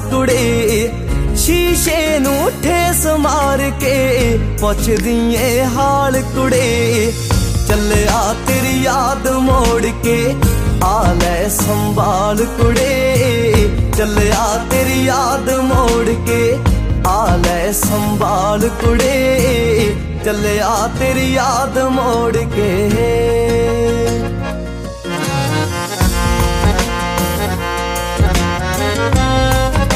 कुड़े शीशे नू ठेस मार के पुछदी ए हाल कुड़े। चलिया तेरी याद मोड़ के आ लै संभाल कुड़े। चलिया तेरी याद मोड़ के आ लै संभाल कुड़े। चलिया तेरी याद मोड़ के।